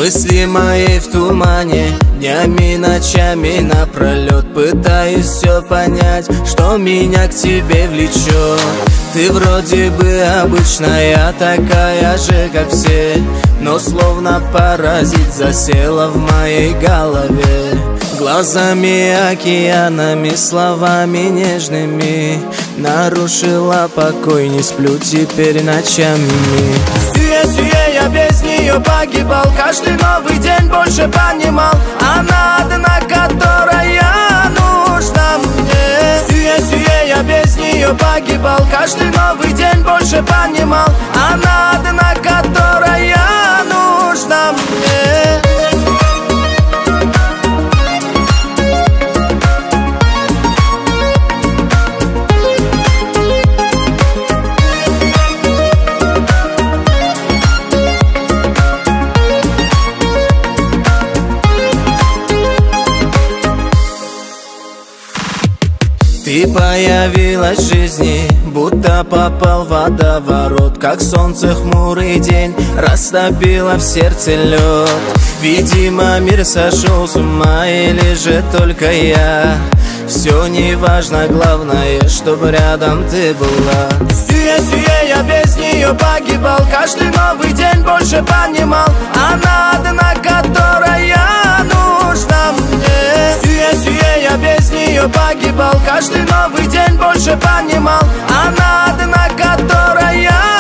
Мысли мои в тумане, днями, ночами напролет пытаюсь все понять, что меня к тебе влечет. Ты вроде бы обычная, такая же, как все, но словно паразит засела в моей голове. Глазами, океанами, словами нежными нарушила покой, не сплю теперь ночами. Сюе-сюе, я без нее погибал, каждый новый день больше понимал, она одна, которая нужна мне. Сюе-сюе, я без нее погибал, каждый новый день больше понимал, она одна, которая нужна мне. Ты появилась в жизни, будто попал в водоворот, как солнце хмурый день растопило в сердце лед. Видимо, мир сошел с ума, или же только я. Все не важно, главное, чтобы рядом ты была. Сюе-сюе, я без нее погибал, каждый новый день больше понимал, она одна, которая нужна мне. Сюе-сюе, я без нее погибал, каждый новый день больше понимал, она одна, которая